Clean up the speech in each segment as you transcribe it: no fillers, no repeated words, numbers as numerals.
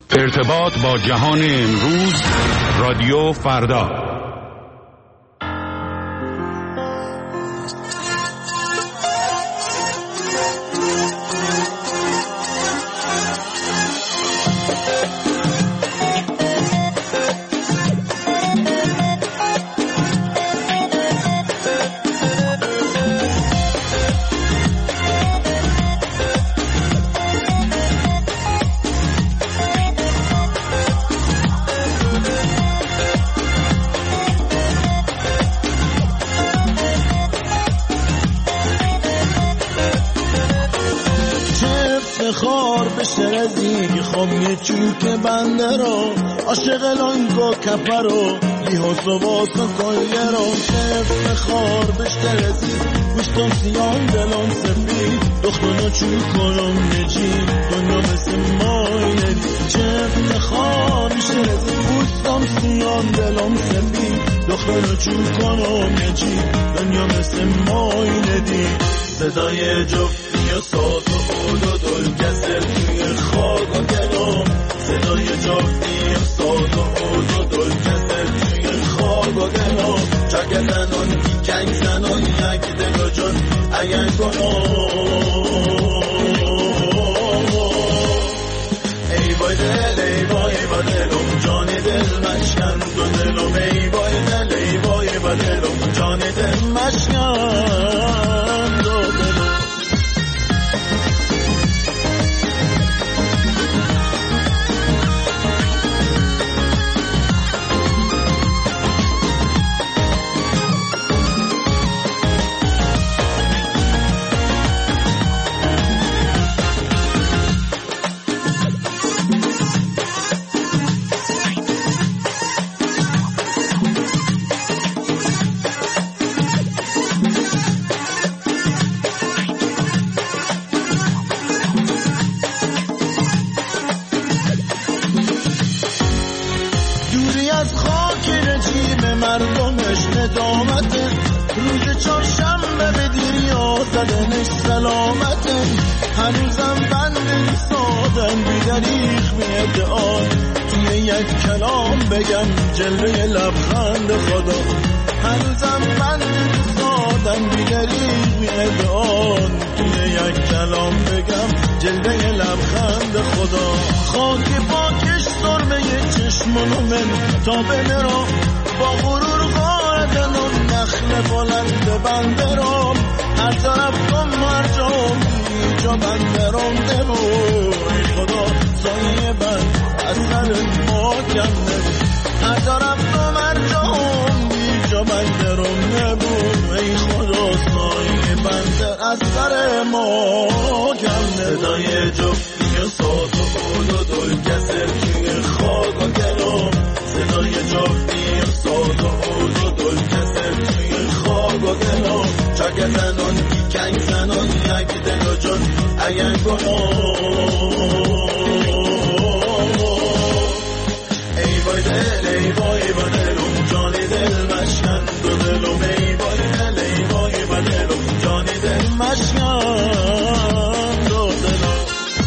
ارتباط با جهان امروز، رادیو فردا. خوامی چوک بنده رو عاشق لانگو کپه رو بیهوز و باسا کلیه رو چفت خار بشته رزید گوشتم سیان دلم سفید دختانو چوکارم نجی دنیا مثل مای ندید چفت خار بشته رزید گوشتم سیان دلم سفید دختانو چوکارم نجی دنیا مثل مای ندید صدای جفتی و ساز و عود و دل کسر توی خاک و گلام صدای جفتی و ساز و عود و دل کسر توی خاک و گلام چگه زنان کنگ زنان یک دل جان اگر گنام ای بای دل ای بای دلم جان دل مشکن دو دلم ای بای دل ای بای دلم جان دل مشکن دو دلم مردمش ندامته روز چهارشنبه به دیریا زدنش سلامته هنوزم بند ایستادن بیدریخ میدعان توی یک کلام بگم جلوه لبخند خدا هنوزم بند ایستادن بیدریخ میدعان توی یک کلام بگم جلوه لبخند خدا خاک پاکش سرمه چشمانو من تا بنرام با غرور قاعدن و نخل بلند بنده رام هر طرف کن مرجام جا بنده رام دبوی خدا سایه بند از سر ما کنده هر طرف کن مرجام جا بنده رام دبوی ای خدا سایه بنده از سر ما کنده صدای جفتی و ساز و عود و دل کسر توی خاک و گلام صدای جفتی ساز و عود و دل کسر توی خاک و گلام چگه زنان کنگ زنان یک دل و جان اگر گناه ای بای دل ای بای دلم جان دل مشکن دو دلم ای بای دل ای بای دلم جان دل مشکن دو دلم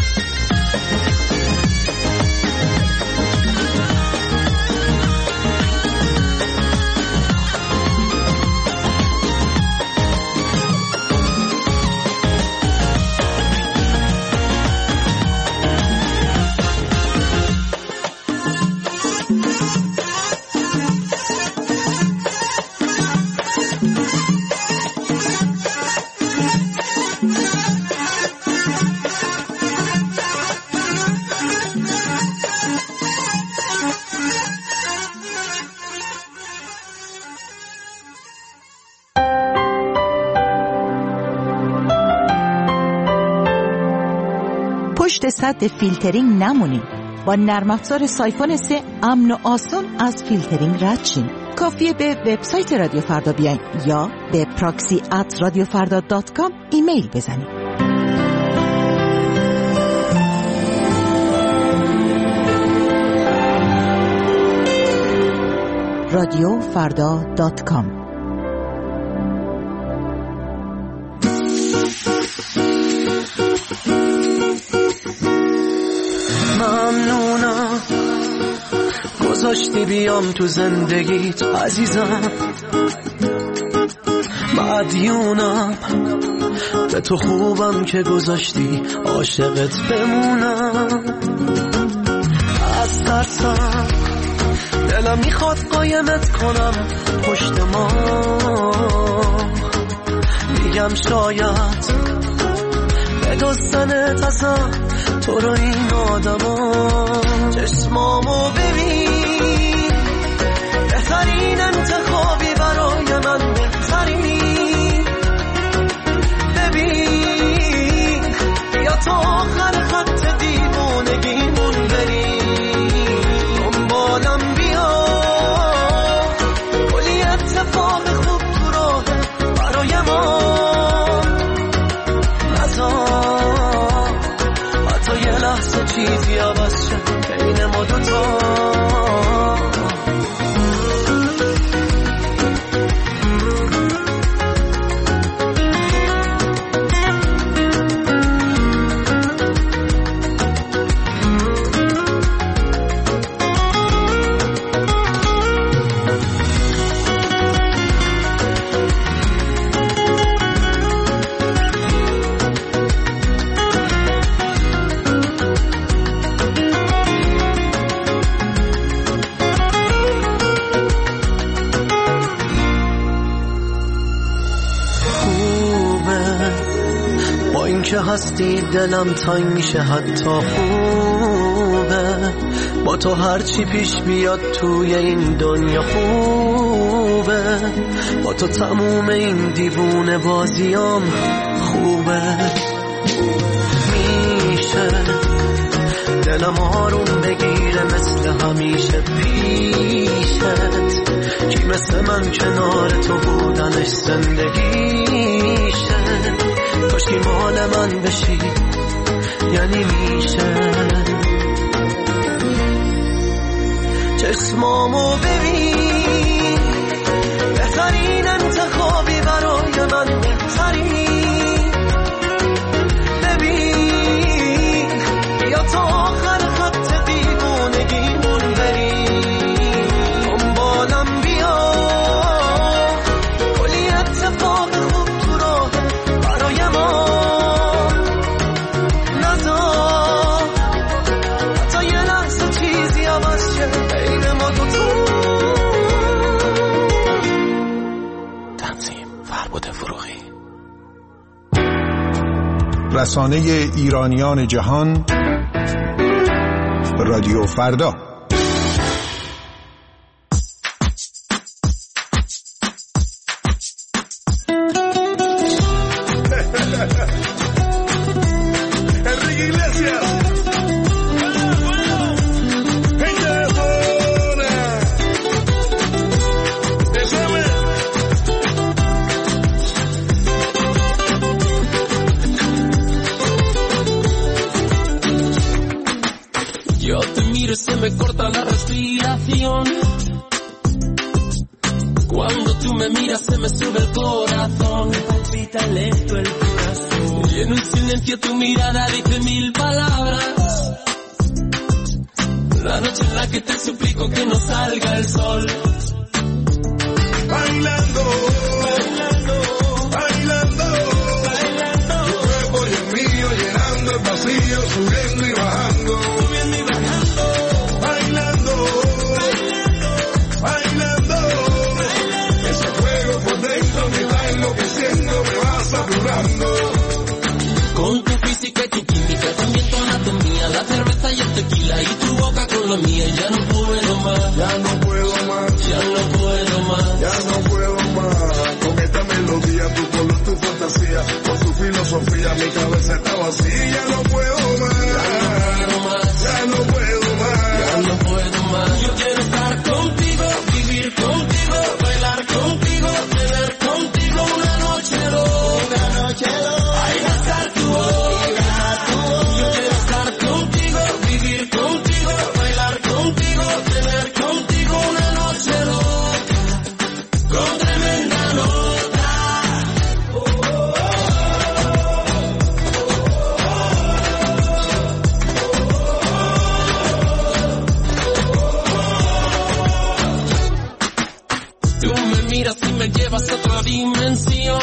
پشت سد فیلترینگ نمونید. با نرم افزار سایفون 3 امن و آسان از فیلترینگ رد شین. کافیه به وبسایت رادیو فردا بیاین یا به proxy@radiofarda.com ایمیل بزنید. radiofarda.com ممنونم گذاشتی بیام تو زندگیت عزیزم، مدیونم به تو، خوبم که گذاشتی عاشقت بمونم. از ترسم دلم میخواد قایمت کنم پشت ما، میگم شاید بدزدنت ازم تو رو این آدما. چشمامو ببین، بهترین انتخابی برای من، بهترین. ببین بیا تا آخر خط دیوانگیمون بریم، دنبالم بیا، کلی اتفاق خوب تو راه برای ما. نذار حتی یه لحظه چیزی عوض شه بین ما دوتا. که هستی دلم تنگ میشه، حتی خوبه با تو هرچی پیش بیاد توی این دنیا خوبه، با تو تموم این دیوونه بازیام خوبه. میشه دلم آروم بگیره مثل همیشه پیشت، کی مثل من کنار تو بودنش زندگیشه. کاشکی مال من بشی یعنی میشه. چشمامو ببین، بهترین انتخابی برای من، بهترین. ببین بیا تا آخر خط دیوانگیمون بریم، دنبالم بیا، کلی اتفاق خوب تو راه برای ما. نذار حتی یه لحظه چیزی عوض شه بین ما دوتا. تنظیم فربود فروغی. رسانه ایرانیان جهان، رادیو فردا. Me corta la respiración. Cuando tú me miras se me sube el corazón. Me palpita lento el corazón. Y en un silencio tu mirada dice mil palabras. La noche en la que te suplico que no salga el sol. Bailando, bailando, bailando, bailando. Tu cuerpo y el mío llenando el vacío, subiendo y bajando. Con tu física y tu química, también tu anatomía, la cerveza y el tequila y tu boca con la mía. Ya no puedo más, ya no puedo más, ya no puedo más, ya no puedo más. Con esta melodía, tu color, tu fantasía, con tu filosofía, mi cabeza está vacía. Ya no puedo más, ya no puedo más, ya no puedo más. Yo quiero estar contigo, vivir contigo, bailar contigo, tener contigo una noche loca, una noche loca. Yo quiero estar contigo, vivir contigo, bailar contigo, tener contigo una noche loca, con tremenda nota. llevas a otra dimensión.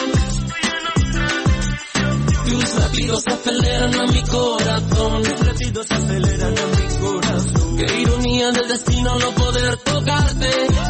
Tus latidos aceleran a mi corazón. Tus latidos aceleran a mi corazón. Qué ironía del destino no poder tocarte,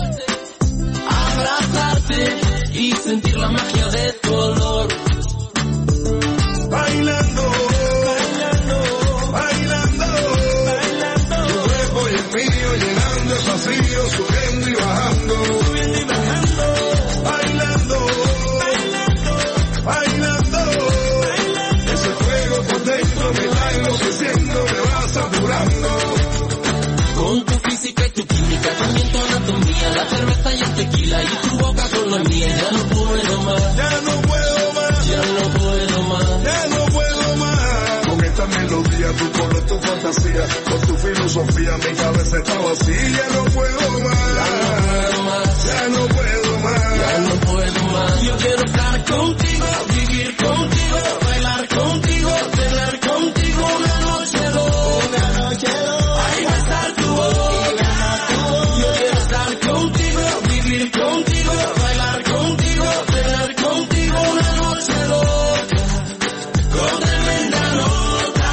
abrazarte y sentir la magia de tu olor. Bailando, bailando, bailando, bailando. Tu cuerpo y el mío llenando el vacío, subiendo y bajando, subiendo y bajando. Bailando, bailando, bailando, bailando. Ese fuego por dentro me va enloqueciendo, me va saturando. Con tu física y tu química, también tu anatomía, la cerveza y el tequila y tu boca con la mía. Ya no puedo más, ya no puedo más, ya no puedo más, ya no puedo más. Con esta melodía, tu color, tu fantasía, con tu filosofía, mi cabeza está vacía. Ya no puedo más, ya no puedo más, ya no puedo más. Yo quiero estar contigo, vivir contigo, bailar contigo, tener contigo una noche loca, una noche loca. Ahí va a estar tu boca. Yo quiero estar contigo, vivir contigo, bailar contigo, tener contigo una noche loca, con tremenda nota.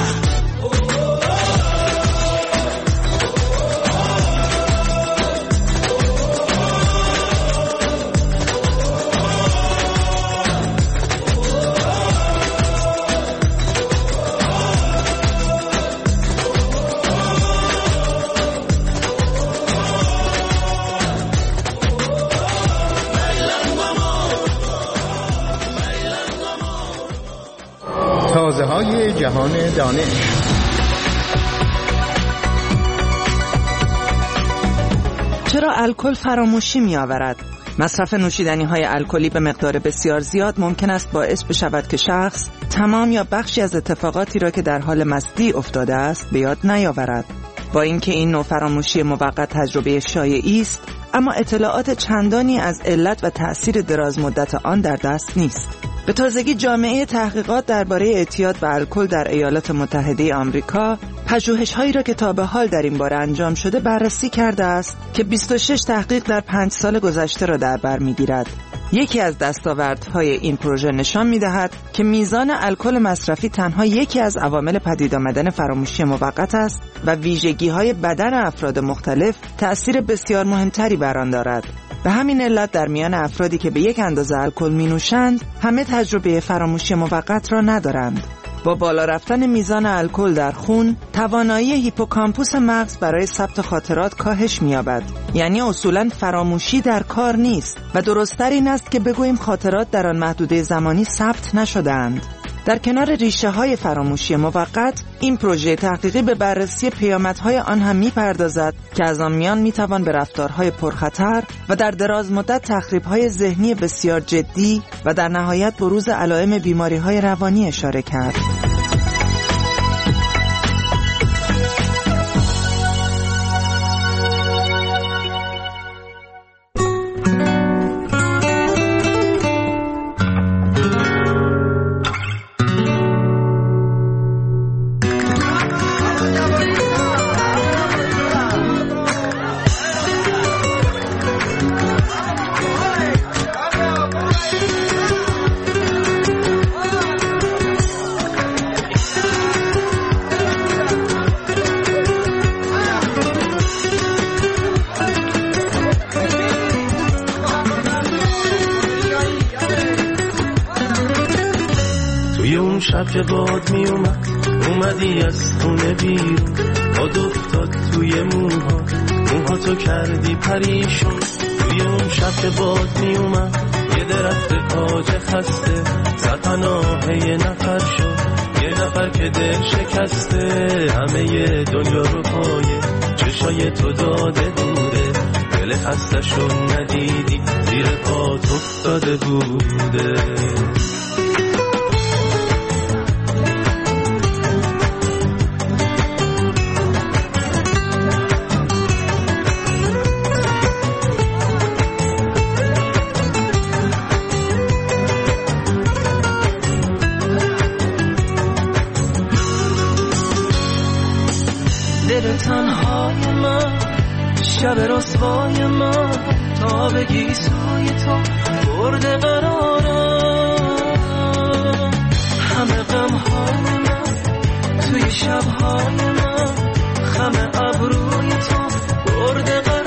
تازه‌های جهان دانش. چرا الکل فراموشی می‌آورد؟ مصرف نوشیدنی‌های الکلی به مقدار بسیار زیاد ممکن است باعث بشود که شخص تمام یا بخشی از اتفاقاتی را که در حال مستی افتاده است به یاد نیاورد. با اینکه این نوع فراموشی موقت تجربه شایعی است، اما اطلاعات چندانی از علت و تأثیر درازمدت آن در دست نیست. به تازگی جامعه تحقیقات درباره اعتیاد به الکل در ایالات متحده آمریکا پژوهش‌هایی را که تا به حال در این باره انجام شده بررسی کرده است که 26 تحقیق در 5 سال گذشته را در بر می‌گیرد. یکی از دستاوردهای این پروژه نشان می‌دهد که میزان الکل مصرفی تنها یکی از عوامل پدید آمدن فراموشی موقت است و ویژگی‌های بدن افراد مختلف تأثیر بسیار مهمتری بر آن دارد. به همین علت در میان افرادی که به یک اندازه الکل می‌نوشند، همه تجربه فراموشی موقت را ندارند. با بالا رفتن میزان الکل در خون، توانایی هیپوکامپوس مغز برای ثبت خاطرات کاهش می‌یابد. یعنی اصولاً فراموشی در کار نیست و درست‌تر این است که بگوییم خاطرات در آن محدوده زمانی ثبت نشده‌اند. در کنار ریشه‌های فراموشی موقت، این پروژه تحقیقی به بررسی پیامدهای آن هم می‌پردازد که از آن میان می‌توان به رفتارهای پرخطر و در دراز مدت تخریب‌های ذهنی بسیار جدی و در نهایت بروز علائم بیماری‌های روانی اشاره کرد. شب که باد می اومدی از خونه بیرون، باد افتاد توی موها تو کردی پریشون. توی اون شب که باد می اومد یه درخت تاج خسته زد پناه یه نفر شد، یه نفر که دل شکسته همه دنیا رو پایه چشای تو داده بوده، دل خستشون ندیدی زیر پات افتاده بوده. شب رسوای من تا بگی سوی تو برده قرارم، همه غمهای من توی شبهای من، خم ابروی تو برده قرارم.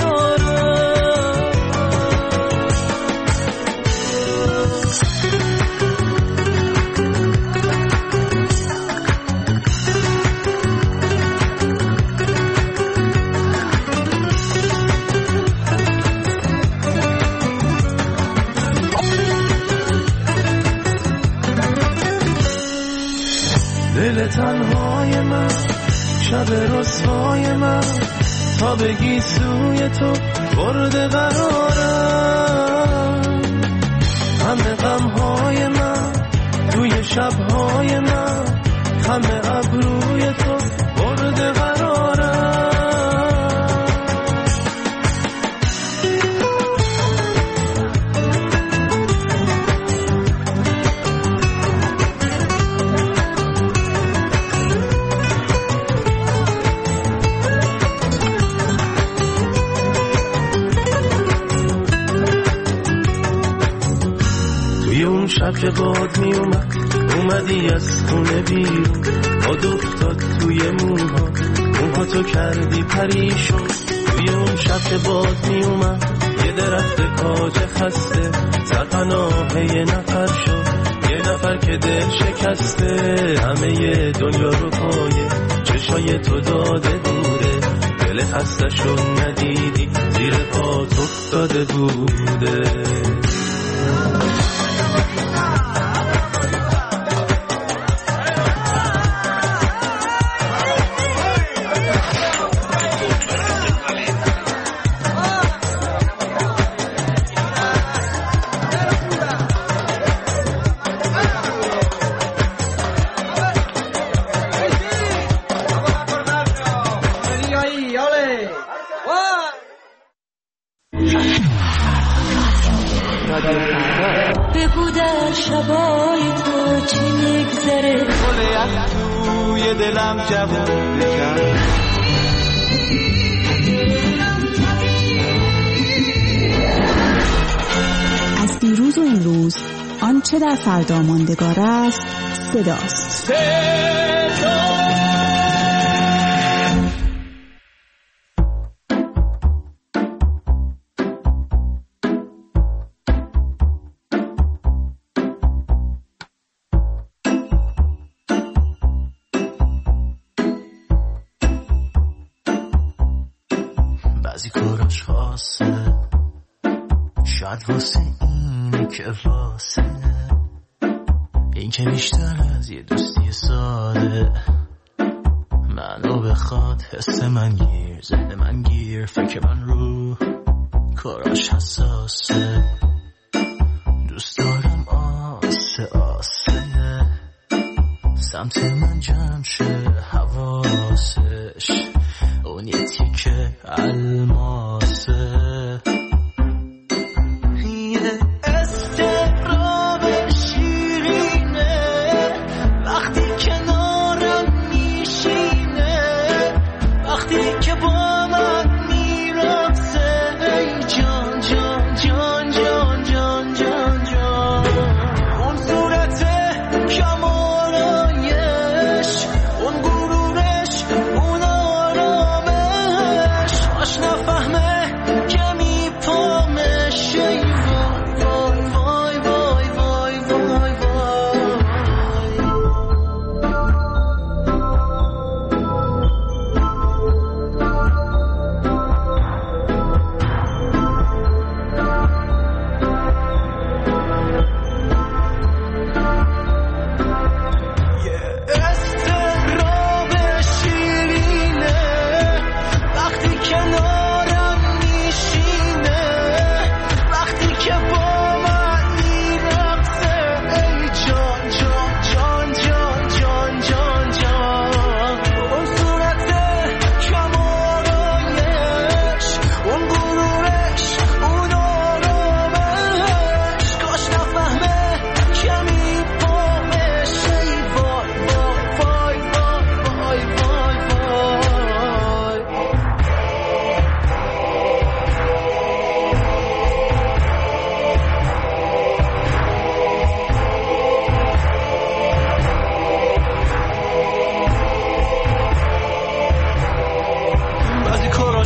دل تنهای من شب رسوای من تا بگی سوی تو برده قرارم، همه غمهای من توی شبهای من، همه ابروی تو برده قرارم. شب که باد می اومدی از خونه بیرون، باد افتاد توی موها تو کردی پریشون. توی اون شب که باد می یه درخت کاج خسته سرپناه یه نفر شد، یه نفر که دل شکسته همه ی دنیا رو پایه چشای تو داده بوده، دل خسته شد ندیدی زیر پات افتاده بوده. بگو در شبای تو چی میگذره، گل یخ توی دلم جوون بکن. از دیروز و امروز آنچه در فردا ماندگار است صداست. بعضی کاراش خاصه، شاید واسه اینه که واسه این که بیشتر از یه دوستی ساده منو بخواد، حس من گیر، ذهن من گیر، فکر من رو کاراش حساسه. دوست دارم آسه آسه سمت من جمع شه حواسش، اون یه تیکه الماسه. یه استراب شیرینه وقتی کنارم میشینه، وقتی که با من میرقصه. ای جان جان جان جان جان جان جان، اون صورت کمالایش، اون غرورش، اون آرامش، آشنا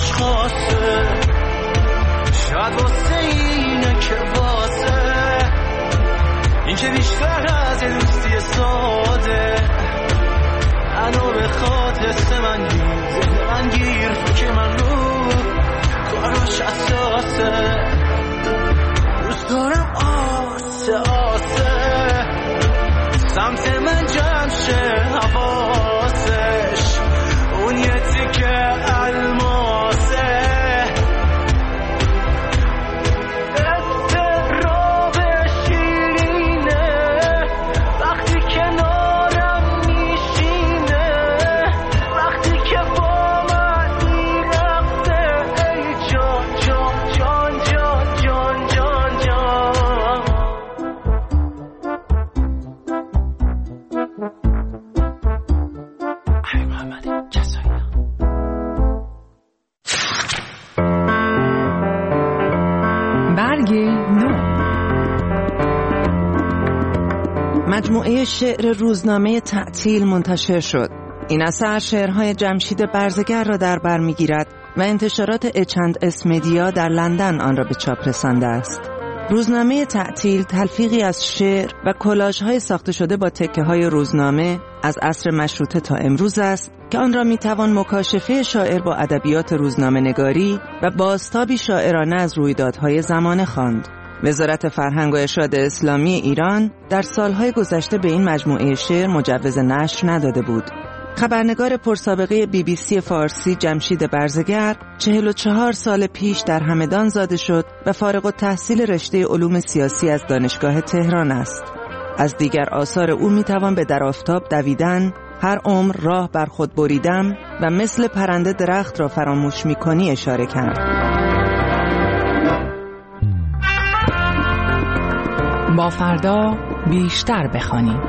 دلش خواسته، شاید واسه اینه که واسه این که بیشتر از یه دوستی ساده منو بخواد حس من گیر، ذهن من گیر، فکر من رو کاراش اساسه. دوست دارم آسه آسه سمت من جمع شه حواسش، اون یه تیکه الماسه. اضطراب شیرینه وقتی کنارم میشینه، وقتی که با من میرقصه. ای جان جان جان جان جان جان جان. برگ نو. مجموعه شعر روزنامه تعطیل منتشر شد. این اثر شعرهای جمشید برزگر را در بر می‌گیرد و انتشارات اچند اسمدیا در لندن آن را به چاپ رسانده است. روزنامه تعطیل تلفیقی از شعر و کلاژهای ساخته شده با تکه‌های روزنامه از عصر مشروطه تا امروز است که آن را میتوان مکاشفه شاعر با ادبیات روزنامه نگاری و بازتابی شاعرانه از رویدادهای زمانه خواند. وزارت فرهنگ و ارشاد اسلامی ایران در سالهای گذشته به این مجموعه شعر مجوز نشر نداده بود. خبرنگار پرسابقه BBC فارسی جمشید برزگر 44 سال پیش در همدان زاده شد و فارغ التحصیل رشته علوم سیاسی از دانشگاه تهران است. از دیگر آثار او میتوان به در آفتاب دویدن، هر عمر راه بر خود بریدم و مثل پرنده درخت را فراموش میکنی اشاره کرد. با فردا بیشتر بخوانیم.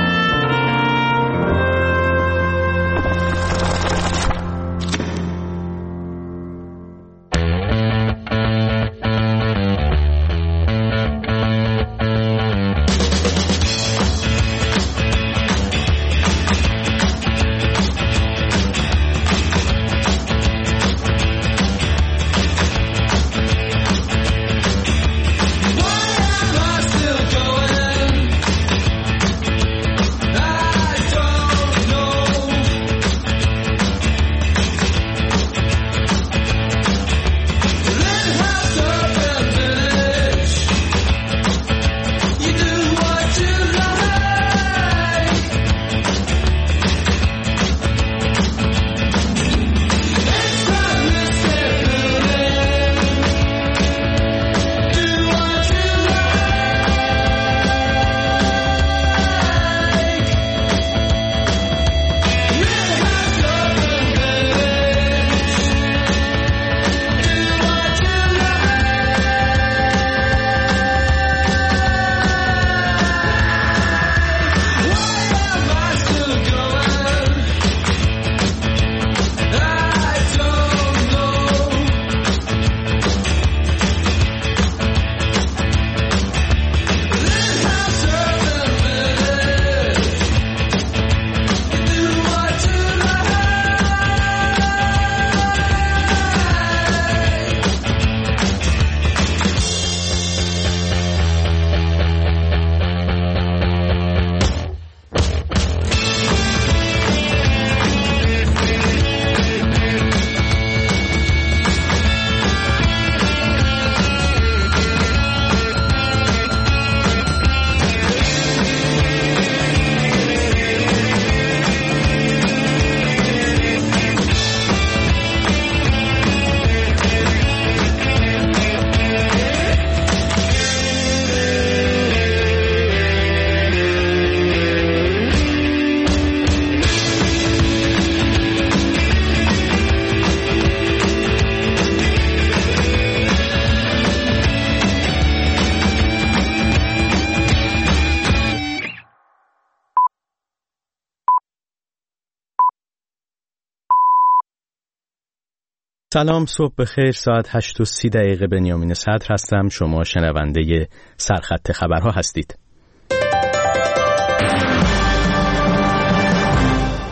سلام، صبح بخیر. ساعت 8:30 بنیامین صدر هستم. شما شنونده سرخط خبرها هستید.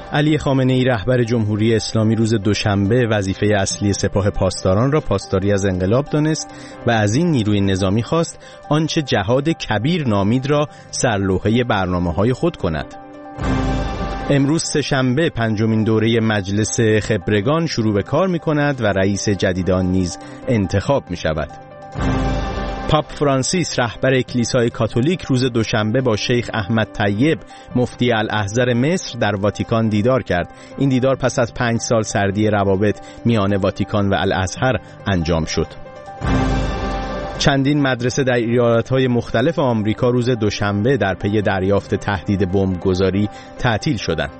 علی خامنه‌ای رهبر جمهوری اسلامی روز دوشنبه وظیفه اصلی سپاه پاسداران را پاسداری از انقلاب دانست و از این نیروی نظامی خواست آنچه جهاد کبیر نامید را سرلوحه برنامه‌های خود کند. امروز سه‌شنبه پنجمین دوره مجلس خبرگان شروع به کار می‌کند و رئیس جدید آن نیز انتخاب می‌شود. پاپ فرانسیس رهبر کلیسای کاتولیک روز دوشنبه با شیخ احمد طیب مفتی الاحضر مصر در واتیکان دیدار کرد. این دیدار پس از 5 سال سردی روابط میان واتیکان و الازهر انجام شد. چندین مدرسه در ایالت‌های مختلف آمریکا روز دوشنبه در پی دریافت تهدید بمبگذاری تعطیل شدند.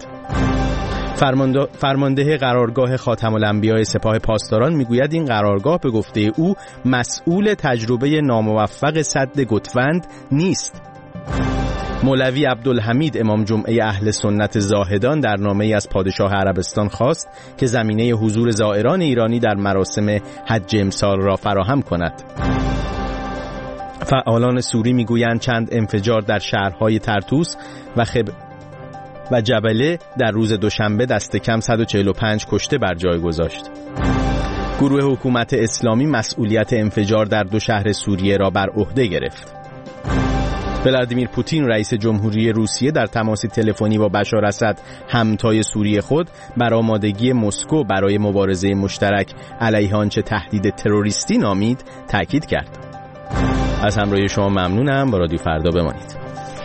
فرمانده قرارگاه خاتم الانبیاء سپاه پاسداران میگوید این قرارگاه به گفته او مسئول تجربه ناموفق سد گوتفند نیست. مولوی عبدالحمید امام جمعه اهل سنت زاهدان در نامه‌ای از پادشاه عربستان خواست که زمینه حضور زائران ایرانی در مراسم حج امسال را فراهم کند. فعالان سوری میگویند چند انفجار در شهرهای طرطوس و جبله در روز دوشنبه دست کم 145 کشته بر جای گذاشت. گروه حکومت اسلامی مسئولیت انفجار در 2 شهر سوریه را بر عهده گرفت. ولادیمیر پوتین رئیس جمهوری روسیه در تماس تلفنی با بشار اسد همتای سوری خود بر آمادگی مسکو برای مبارزه مشترک علیه آنچه تهدید تروریستی نامید تاکید کرد. از همراهی شما ممنونم. با رادیو فردا بمانید.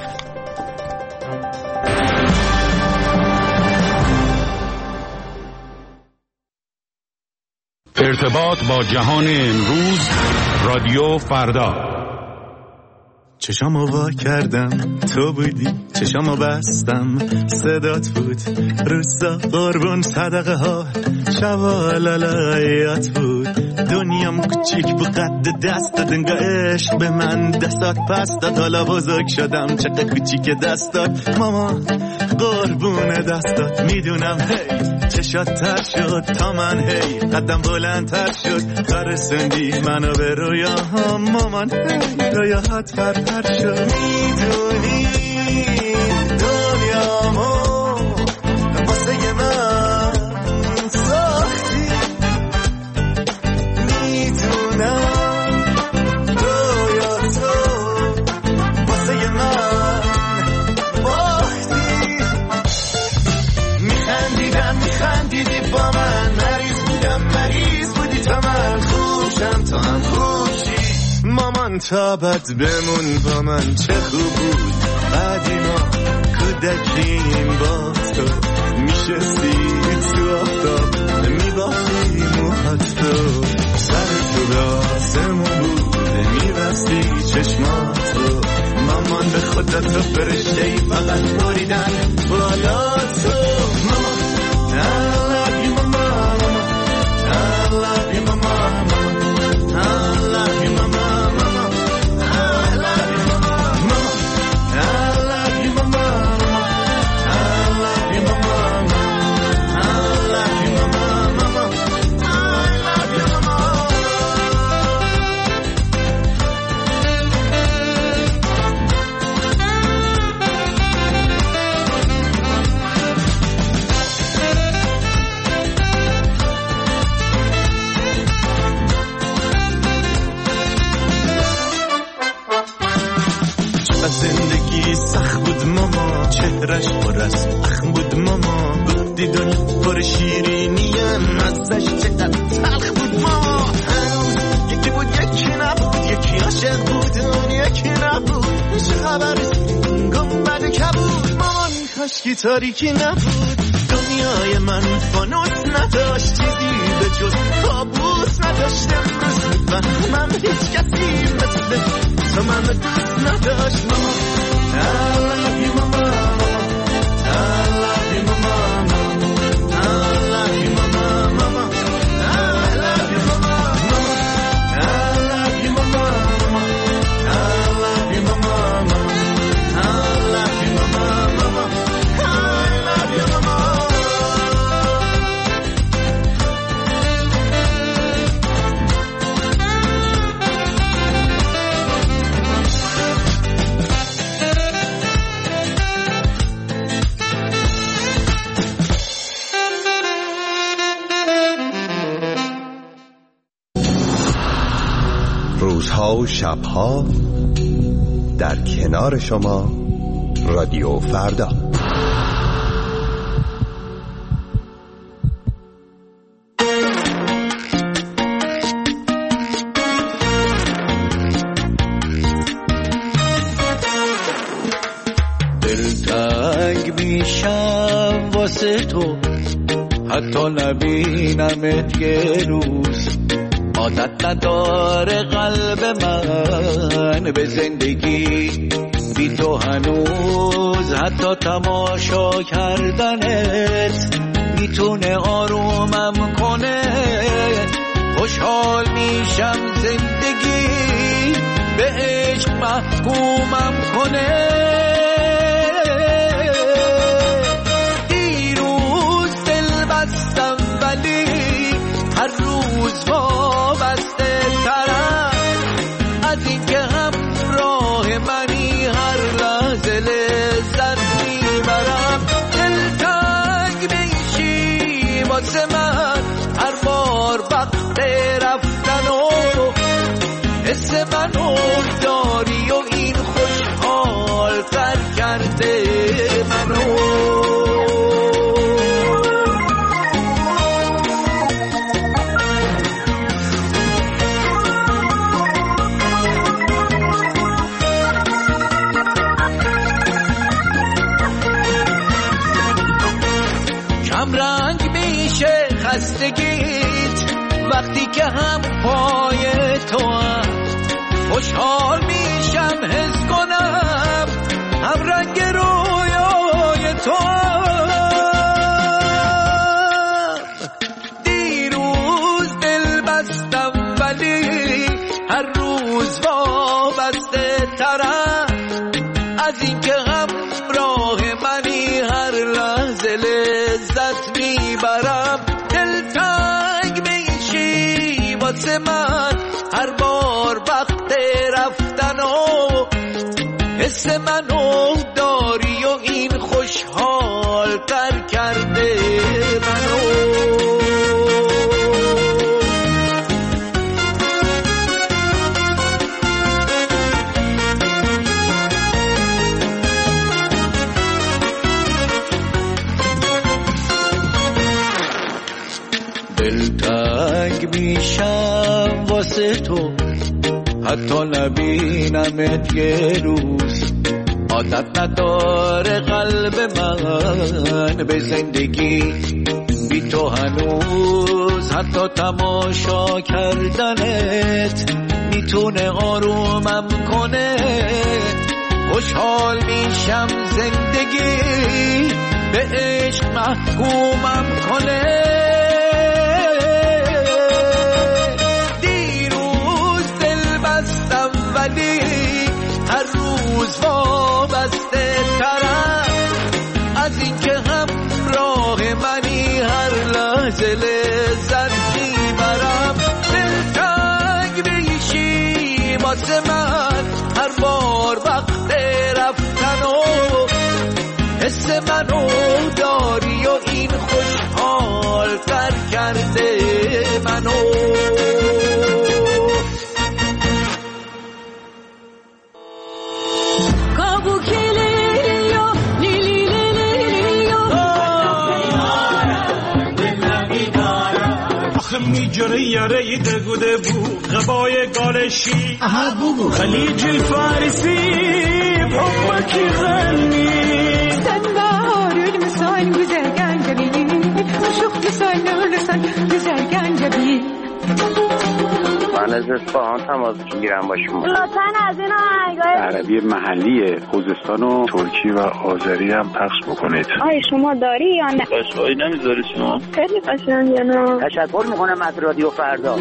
ارتباط با جهان امروز رادیو فردا. چشامو وا کردم تو بودی، چشامو بستم صدات بود، روسا قربون صدقه ها شبا لالایات بود، دنیام کوچیک بود قد دستات، انگار عشق به من دستات پس داد، حالا بزرگ شدم چقدر کوچیک دستات، ماما قربون دستات، میدونم هی چشات تر شد تا من، هی قدم بلندتر شد تا رسوندی منو به رویاهام، مامان هی رویاهات پرپر شد، میدونی دنیامو واسه من ساختی، میدونم رویاتو واسه من باختی، میخندیدی با من، مریض بودی تا من خوشم تا هم خوشی، مامان تا بد بمون با من چه خوب بود، قدیما کودکیم با تو میشستی تو آفتاب میباختی موهات تو، سر تو راسمون بود میبستی چشماتو، مامان به خودت تو فرشتهی فقط بریدن بالا تو، مامان I love you mama, I love you mama, I love you mama, I love you mama, I love you mama, I love you mama, I love you mama, I love you mama. زندگی سخت بود ماما، چهرش پر از اخم بود ماما، گفتی دنیا پر شیرینیه، مزهش چقدر تلخ بود ماما، یکی بود یکی نبود، یکی عاشق بود اون یکی نبود، چه خبر گنبد کبود، مامان کاشکی تاریکی نبود، دنیای من فانوس نداشت، چیزی به جز کابوس نداشت، امروز من هیچ کسی مثل تو من دوست نداشت، ماما I love you mama, I love you mama, I love you mama, mama, I love you mama, I love you mama, I love you mama, I love you mama, mama, I love you mama. روزها و شبها در کنار شما رادیو فردا. دلتنگ میشم واسه تو، حتی نبینمت یه روز. عادت نداره قلب من به زندگی بی تو هنوز، حتی تماشا کردنت میتونه آرومم کنه. خوشحال میشم زندگی به عشق محکومم کنه. دیروز دل بستم ولی هر روز وابسته ترم از این که همراه منی، هر لحظه لذت میبرم. دلتنگ میشی واسه من هر بار وقت رفتن و حس منو داری و این خوشحال تر کرده منو. رنگ میشه خستگیت وقتی که هم پای تو هم. خوشحال میشم حس کنم هم رنگ رویای تو هم. دیروز دل بستم ولی هر روز وابسته ترم از این که همراه منی، هر لحظه لذت میبرم. دلتنگ میشی واسه من هر بار وقت رفتن و حس منو داری و این خوشحال تر کرده منو. دلتنگ میشم واسه تو، حتی نبینمت یه روز. عادت نداره قلب من به زندگی بی تو هنوز، حتی تماشا کردنت میتونه آرومم کنه. خوشحال میشم زندگی به عشق محکومم کنه. ولی هر روز وابسته ترم از این که همراه منی، هر لحظه لذت میبرم. دلتنگ میشی واسه من هر بار وقت رفتن و حس منو داری و این خوشحال تر کرده منو. میجره یاره دگوده بو غبای گالشی خلیج فارسی حبکی غنی سنبار المسان güzel جبی شوخ لسان لسان güzel جبی. من از اصفهان تماس میگیرم با شما. لطفاً از این آهنگای عربی محلی خوزستان و ترکی و آذری هم پخش بکنید. آیا شما داری یا نه؟ قشنگی نمیذاری شما؟ خیلی قشنگه. نه تشکر میکنم از رادیو فردا.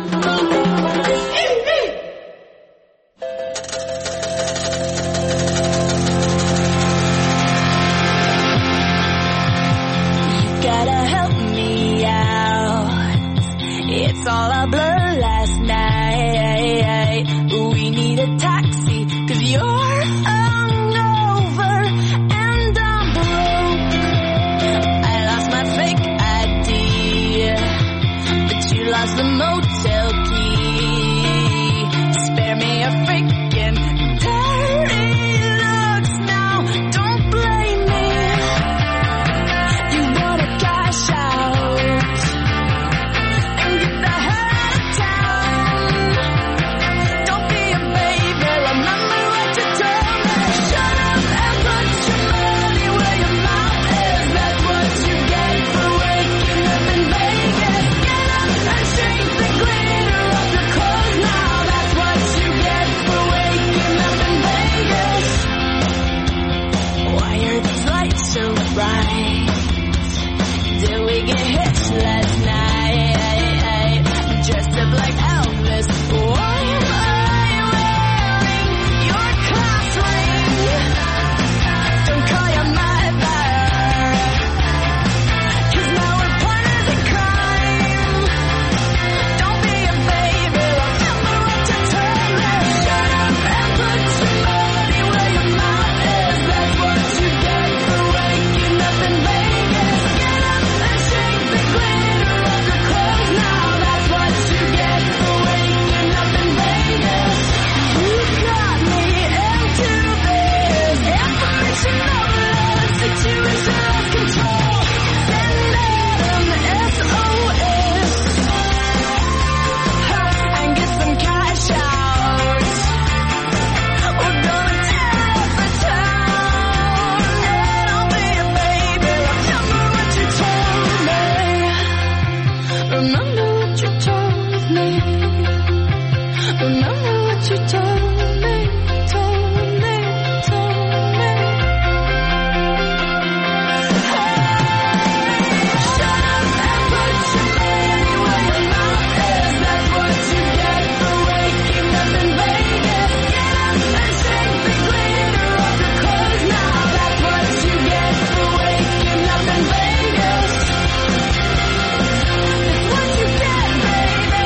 It's all a blur last night. We need a taxi, 'cause you're hungover and I'm broke. I lost my fake ID, but you lost the motel key. Spare what you told me. Remember what you told me, told me, told me. Shut up and put your money where your mouth is. That's what you get for waking up in Vegas. Get up and shake the glitter off your clothes now. That's what you get for waking up in Vegas. It's what you get, baby.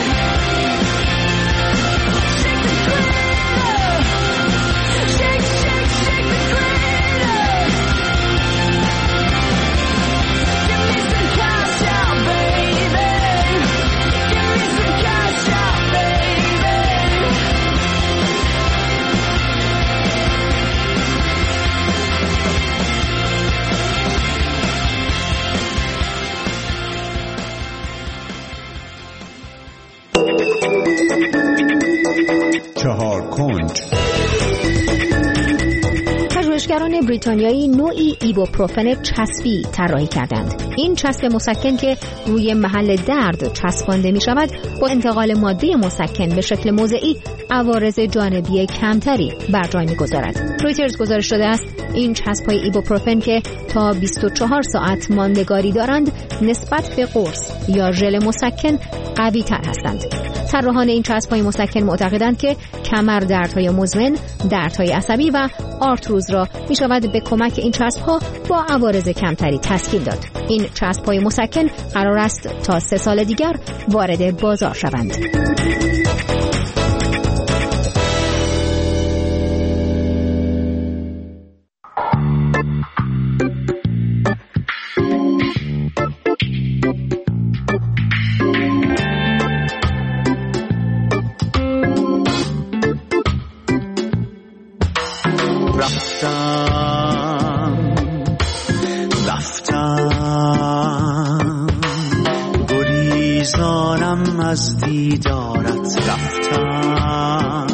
Shake the glitter. Shake, shake, shake the glitter. Give me some cash out, baby. Give me some cash out, baby. چهار کنج. پژوهشگران بریتانیایی نوعی ایبوپروفن چسبی طراحی کردند. این چسب مسکن که روی محل درد چسبانده می شود با انتقال ماده مسکن به شکل موضعی عوارض جانبی کمتری بر جای می گذارد. رویترز گزارش داده است این چسب‌های ایبوپروفن که تا 24 ساعت ماندگاری دارند نسبت به قرص یا ژل مسکن قوی تر هستند. طراحان این چسب‌های مسکن معتقدند که کمر دردهای مزمن، دردهای عصبی و آرتروز را می‌شود به کمک این چسب‌ها با عوارض کمتری تسکین داد. این چسب‌های مسکن قرار است تا 3 سال دیگر وارد بازار شوند. رفتم گریزانم از دیدارت، رفتم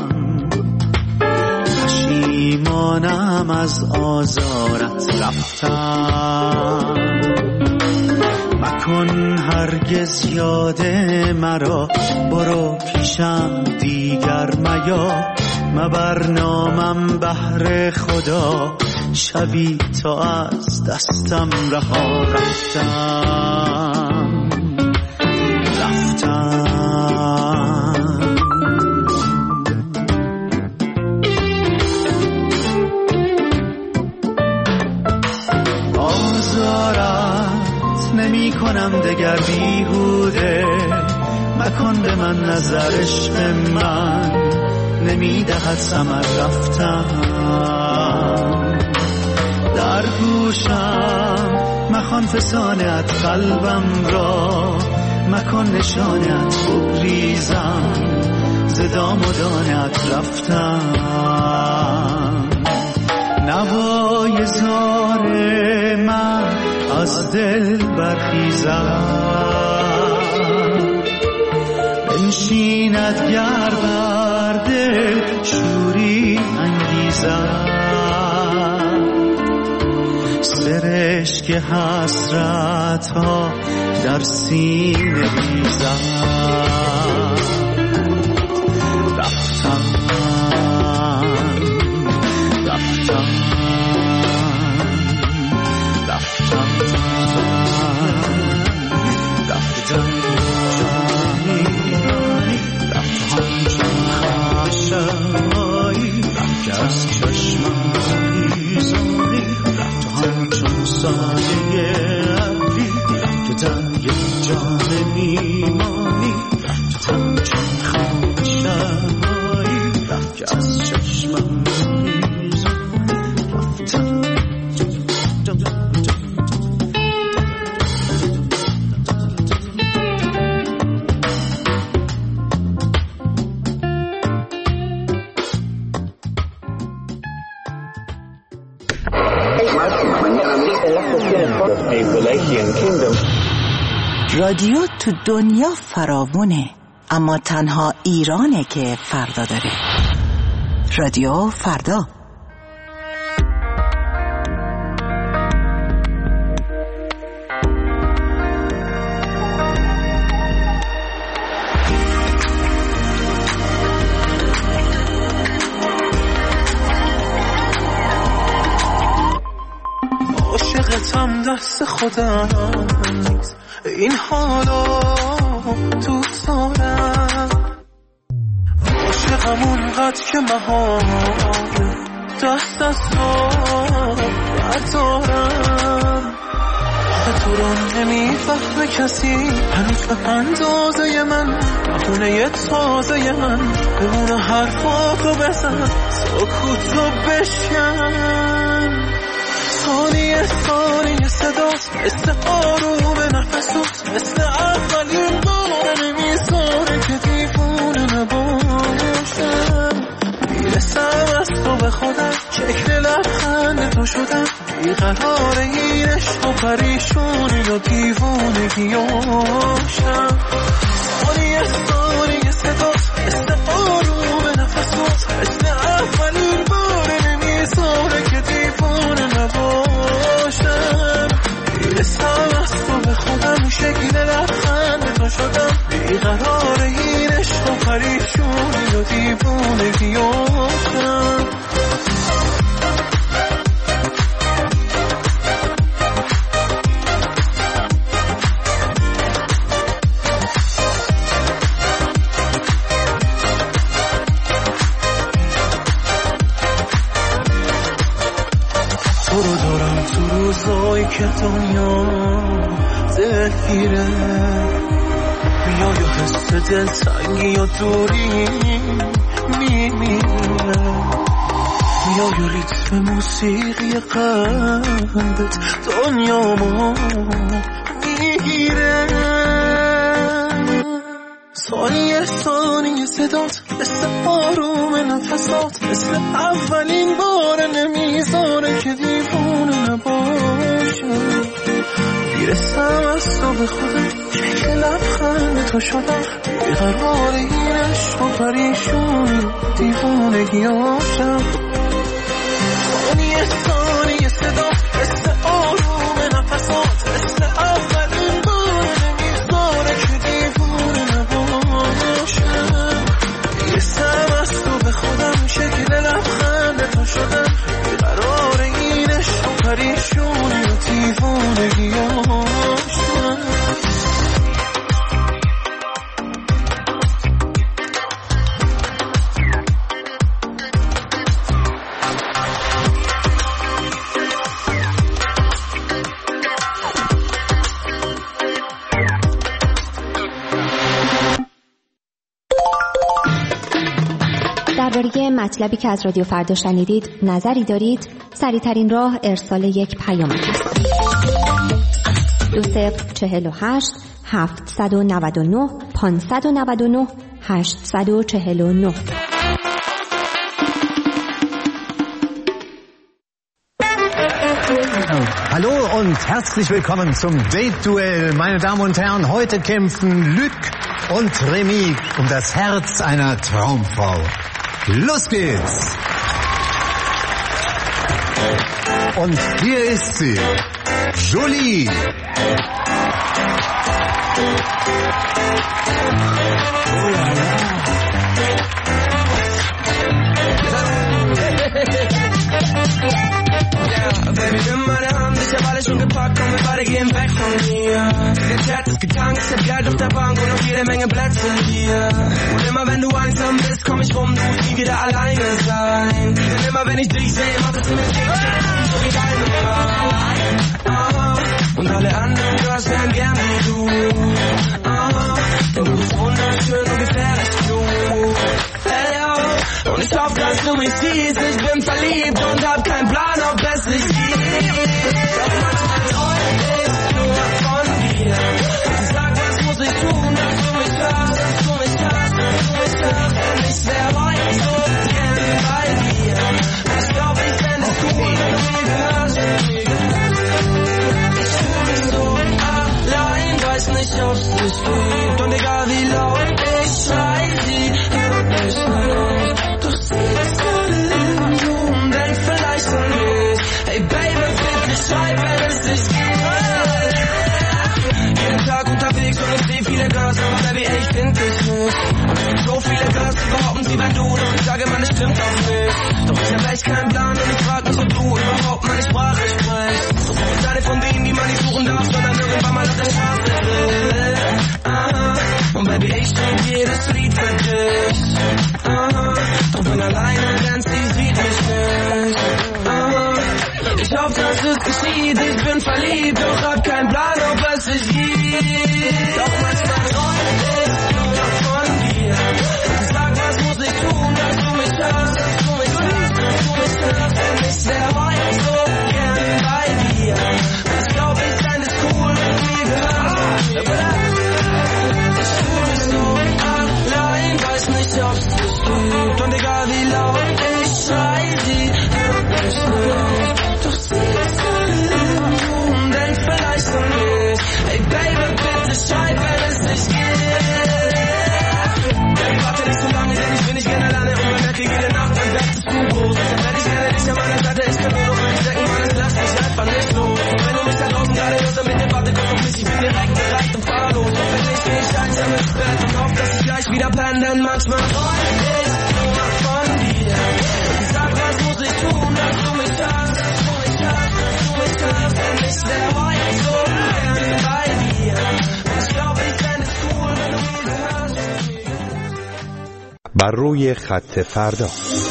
پشیمانم از آزارت، رفتم مکن هرگز یاد مرا، برو پیشم دیگر میا، مبر نامم بهر خدا، شبی تا از دستم رها، رفتم آزارت نمی کنم دگر بیهوده، مکن به من نظر عشق من نمی دهد ثمر، رفتم در گوشم مخوان فسانت قلبم را، مکن نشانت بگریزم ز دام و دانت، رفتم نوای زار من از دل برخیزم، بنشیند گر بر دل شوری انگیزم، سرشک حسرت ها در سینه ریزم، رفتم رفتم رفتم رفتم رفتم چون خشمایی، رفت از چشمم بیزاری، رفتم چون سایه ابری که در یک جان میمانی، رفتم چون خشمایی، رفت از چشمم بیزاری، رفتم رادیو تو دنیا فراوونه، اما تنها ایرانه که فردا داره. رادیو فردا. خودم نیست این حالا دوست دارم عاشقم اونقدر که مهاره دست از تو بردارم تو رو نمیفهمه کسی هنوز به اندازه من خونه تازه من بمونه حرفاتو بزن سکوتو بشکن ثانیه ثانیه صدات مثل آروم نفسات مثل اولین بار نمیذاره که دیوونه نباشم میرسم از تو به خودم شکل لبخند تو شدم بیقرار این عشق و پریشونی و دیوونگیاشم ثانیه ثانیه صدات مثل آروم نفسات مثل اولین بار نمیذاره که دیوونه نباشم میرسم از تو به خودم شکل لبخند تو شدم بیقرار این عشق و پریشونی و دیوونگیاشم روزایی که دنیا دلگیره میای و حس دلتنگی یا دوری میمیره میای و ریتم موسیقی قلبت دنیامو میگیره ثانیه ثانیه صدات مثل آروم نفسات مثل اولین بار نمیذاره که دیوونه نباشم میرسم از تو به خودم شکل لبخند تو شدم بیقرار این عشق و پریشونی دیوونگیاشم ثانیه ثانیه صدات مثل آروم نفسات مثل اولین بار نمیذاره که دیوونه نباشم میرسم از تو به خودم شکل لبخند تو شدم بیقرار این عشق و پریشونی و دیوونگیاشم درباره مطلبی که از رادیو فردا شنیدید نظری دارید؟ سریع‌ترین راه ارسال یک پیامک است. 2048 799 599 849. Hallo und herzlich willkommen zum Date-Duell. Meine Damen und Herren, heute kämpfen Luc und Remy um das Herz einer Traumfrau. Los geht's! Und hier ist sie, Jolie. Oh la la. Baby, nimm meine Hand, ich hab alles schon gepackt, komm, wir beide gehen weg von hier. Der Chat ist getankt, ich hab Geld auf der Bank und noch jede Menge Plätze hier. Und immer wenn du einsam bist, komm ich rum, du musst nie wieder alleine sein. Denn immer wenn ich dich sehe, macht es mir Kick, so wie deine Frau. Und alle anderen Girls wären gern wie du. Denn du bist wunderschön und gefährlich klug. Und ich hoffe, dass du mich siehst, ich bin verliebt und hab keinen Plan, ob es sich gibt. Doch manchmal träum ich nur von dir. Und sag, was muss ich tun, dass du mich hörst, dass du mich hörst, dass du mich hörst. Und ich wär heute so gern bei dir. Ich glaub, ich fänd es cool, wenn du mich hörst. Ich fühl mich so allein, weiß nicht, ob's dich gibt. Und egal wie laut ich schrei, sie hört mich nicht. Doch sie ist gerade im Zoom, denk vielleicht an mich. Hey Baby, bitte schreib, wenn es dich gibt. Jeden Tag unterwegs und ich seh viele Girls, aber Baby, ey, ich find dich nicht. Und es gibt so viele Girls, die behaupten, sie wär du, doch ich sage, man, es stimmt auch nicht. Doch ich hab echt keinen Plan und ich frag mich, ob du überhaupt meine Sprache sprichst. So bist eine von denen, die man nicht suchen darf, sondern irgendwann mal auf der Straße tritt. Und Baby, ich schreib jedes Lied für dich. Doch bin allein und ganz sie sieht mich nicht. Ich hoffe, dass es geschieht, ich bin verliebt, doch hab keinen Plan, ob es sich gibt. Doch manchmal träume ich nur von dir. Sag, was muss ich tun, dass du mich hast, dass du mich liebst, dass du mich hast. Denn ich wär heute so gern bei dir. Ich glaub, ich fänd es cool, wenn du mir gehörst. Ich fühl mich so allein, weiß nicht, ob's dich gibt. Und egal wie laut ich schrei, sie hört mich nicht. Doch sie ist und denkt vielleicht an mich. Hey Baby, bitte schreib, wenn es nicht geht. Baby, warte nicht so lange, denn ich bin nicht gerne alleine. Und bemerke jede Nacht, dann wärst du groß. Dann werd ich gerne nicht an meiner Seite. Ich kann nur noch stecken, Mann, es lass mich einfach nicht los. Und wenn du mich da draußen gerade hörst, dann bitte warte kurz auf mich. Ich bin direkt bereit und fahr los. Und wenn nicht, geh ich einsam ins Bett und hoff, dass ich gleich wieder penne. Denn manchmal träume ich nur von dir. Sag, was muss ich tun, dass du mich hast, dass du mich hast, dass du mich hast. Denn ich wär heute so gern bei dir. Ich glaub, ich fänd es cool, wenn du mir gehörst. بر روی خط فردا.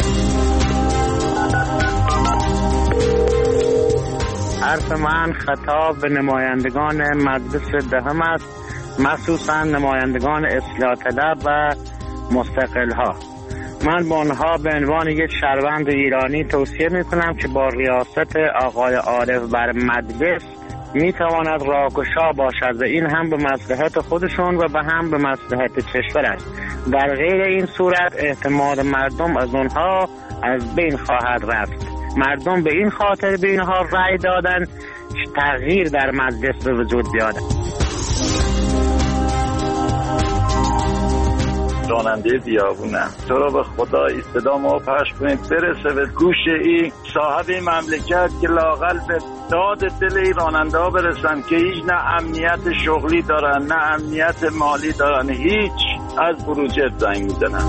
حرف من خطاب به نمایندگان مجلس دهم است، مخصوصا نمایندگان اصلاح طلب و مستقل ها. من به آنها به عنوان یک شهروند ایرانی توصیه میکنم که با ریاست آقای عارف بر مجلس میتواند راهگشا باشد و این هم به مصلحت خودشون و به هم به مصلحت کشور است. در غیر این صورت اعتماد مردم از آنها از بین خواهد رفت. مردم به این خاطر به اینها رأی دادن تغییر در مجلس به وجود بیاد. راننده بیابونم، تو رو به خدا صدا ما پخش کنید برسه به گوش این صاحب این مملکت که لااقل به داد دل این راننده ها برسن که هیچ نه امنیت شغلی دارن نه امنیت مالی دارن، هیچ از بروجرد زنگ میزنن.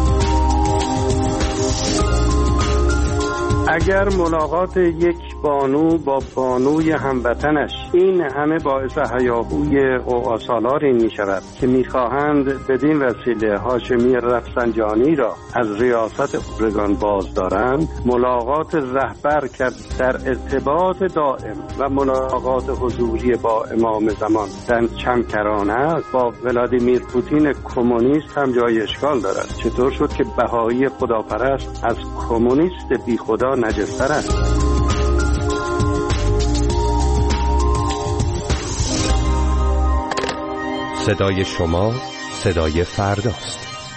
اگر ملاقات یک بانو با بانوی هموطنش این همه باعث هیاهوی قوقاسالاری می شود که می خواهند بدین وسیله هاشمی رفسنجانی را از ریاست اورگان باز دارند، ملاقات رهبر کرد در ارتباط دائم و ملاقات حضوری با امام زمان در چمکرانه با ولادیمیر پوتین کمونیست هم جای اشکال دارد. چطور شد که بهایی خداپرست از کمونیست بی خدا نجستر است؟ صدای شما صدای فرداست.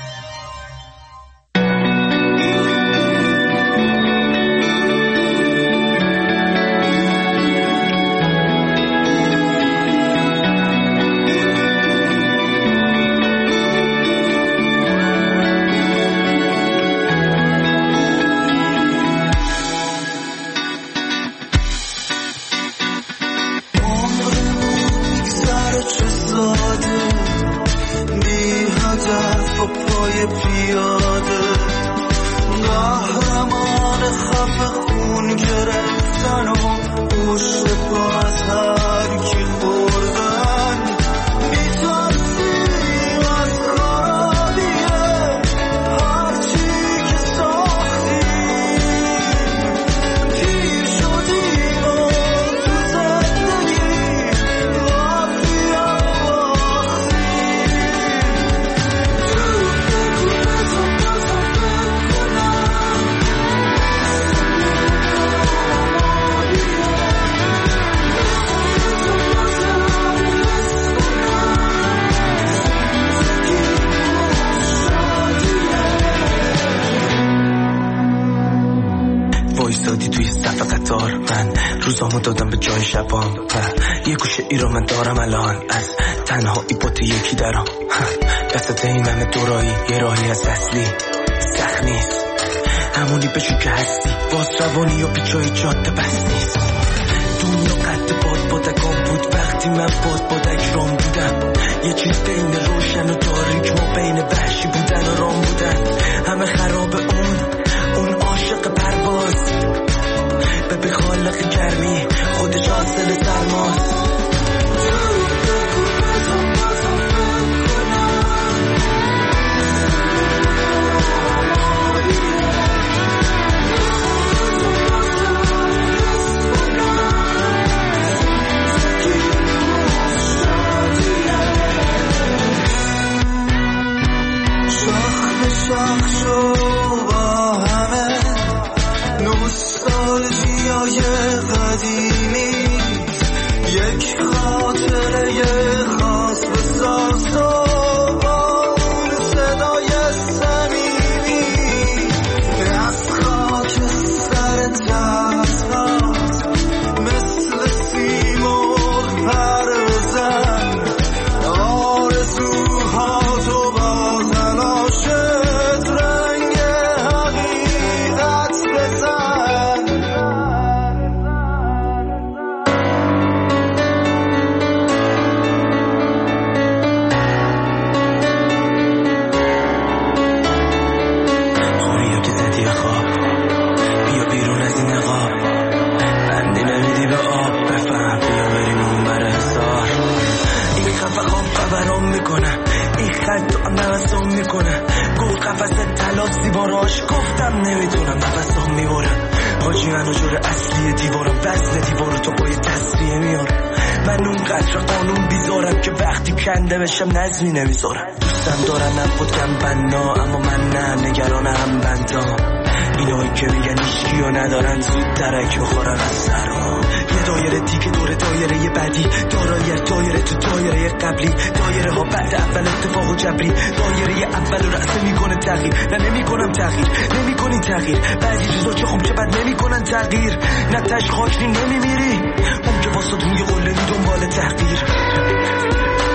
روزامو دادم به جای شبام و یه گوشه ای رو من دارم الان از تنهایی با تو یکی درام دستت این همه دورایی یه راهی از اصلی سخت نیست همونی بشو که هستی باز روانی و پیچای جاده بس نیست دنیا قد بادکان بود وقتی من بادک رام بودم یه چیز بین روشن و تاریک ما بین وحشی بودن و رام بودن همه خراب اون عاشق پرواز به خالق گرمی خودش حاصل سرماست عاشق شو با همه نوستالژیای قدیمی یک خاطره خاص بساز و با اون صدای صمیمی از خاک سر دستات مثل سیمرغ پر بزن آرزوها تو با تلاشت رنگ حقیقت بزن خونیا که زدی خواب بیا بیرون از این نقاب بندی نمیدی به آب بفهم بیا بریم اون بر حسار این خفه خواب خبرام میکنه این خط تو نفسام میکنه گفت قفص طلا زیباراش گفتم نمیتونم نفسام میبرم حاجی منو جور اصلی دیوارم وزن دیوارو تو پای تصریه میارم من اون قطر قانون بیزارم که وقتی کنده بشم نظمی نمیذارم دوستم دارم نبودم بنا اما من نه نگران هم بندام اینایی که میگن ایشکیو ندارن زود درک بخورن از سرام یه دایره دیگه دور دایره بعدی دایره تو دایره قبلی دایره ها بعد اول اتفاق و جبری دایره اول رأسه میکنه تغییر نه نمیکنم تغییر نمیکنی تغییر بعضی چیزا چه خوب چه بد نمیکنن تغییر نه تش خاک نمیمیری اون که واسه روی قله دنبال تحقیر